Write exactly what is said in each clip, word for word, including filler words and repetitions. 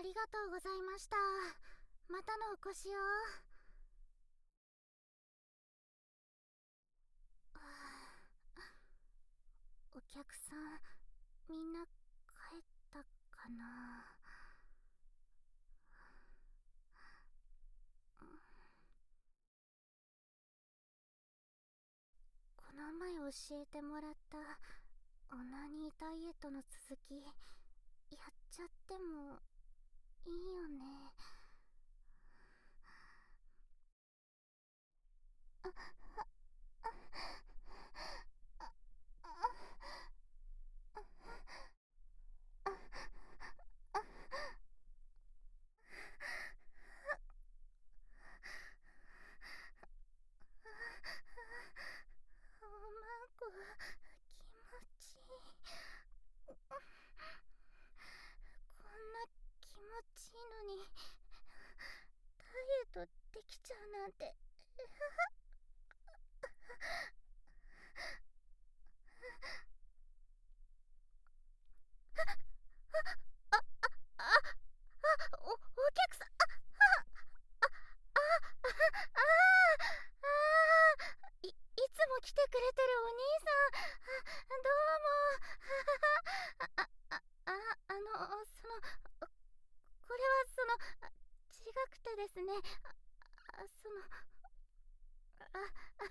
りがとうございました。またのお越しを。お客さん、みんな帰ったかな。この前教えてもらったオナニーダイエットの続き、やっちゃってもいいよね。あ、あ、あ、あ、あ、あ、あ、おまんこ、気持ちいい。こんな気持ちいいのに、ダイエットできちゃうなんて。あ、あ、あ、あ、お、お客さん、あ、あ、あ、あ、あ、あ、い、いつも来てくれてるお兄さん、あ、どうも、あ、あ、あ、あ、あの、その、これはその、あ、違くてですね、あ、あ、その、あ、あ、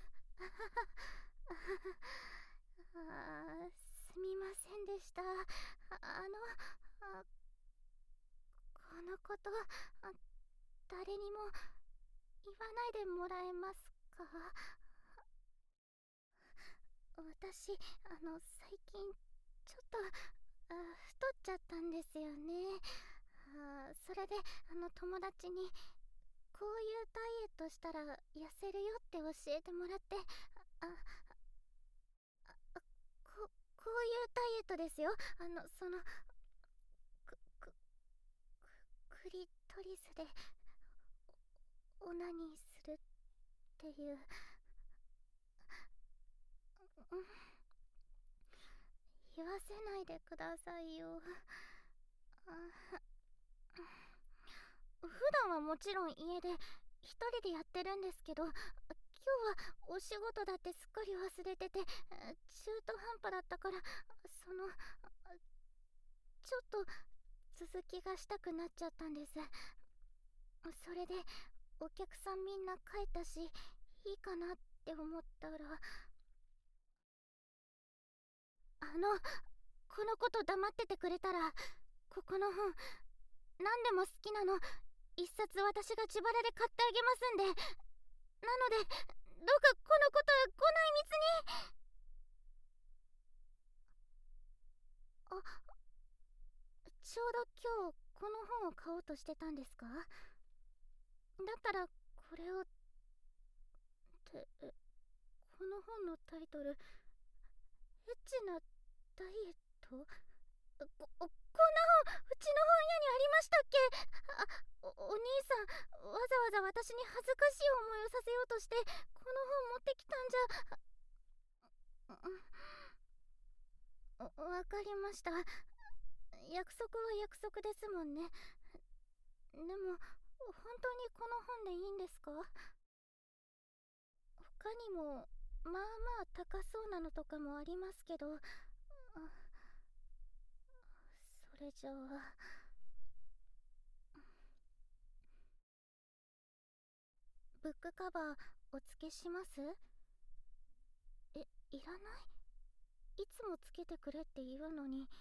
あ、あ、すみませんでした。あ、あの、あ、このこと、あ、誰にも言わないでもらえますか？私、あの、最近、ちょっと、あ、太っちゃったんですよね。あ、それで、あの、友達に、こういうダイエットしたら痩せるよって教えてもらって、あ、あ、あ、こ、こういうダイエットですよ。あの、その、く、く、クリトリスで、オナニーするっていう。うん、言わせないでくださいよ。あ、普段はもちろん家で一人でやってるんですけど、今日はお仕事だってすっかり忘れてて、中途半端だったから、その、ちょっと続きがしたくなっちゃったんです。それでお客さんみんな帰ったし、いいかなって思ったら、あの、このこと黙っててくれたら、ここの本何でも好きなの一冊私が自腹で買ってあげますんで。なので、どうかこのことはご内密に。あ、ちょうど今日この本を買おうとしてたんですか？だったらこれをって、え、この本のタイトル、エッチなダイエット？こ、ここんな本、うちの本屋にありましたっけ？あ、お、お兄さん、わざわざ私に恥ずかしい思いをさせようとして、この本持ってきたんじゃ。わ、わかりました。約束は約束ですもんね。でも、本当にこの本でいいんですか？他にも、まあまあ高そうなのとかもありますけど、あ、それじゃあ、ブックカバーお付けします？え、いらない？いつもつけてくれって言うのに。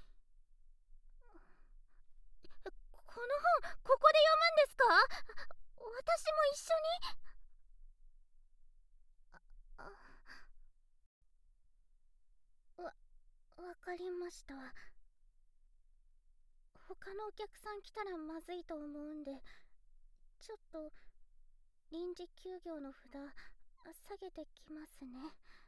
この本、ここで読むんですか？私も一緒に。あ、わ、わかりました。他のお客さん来たらまずいと思うんで、ちょっと臨時休業の札下げてきますね。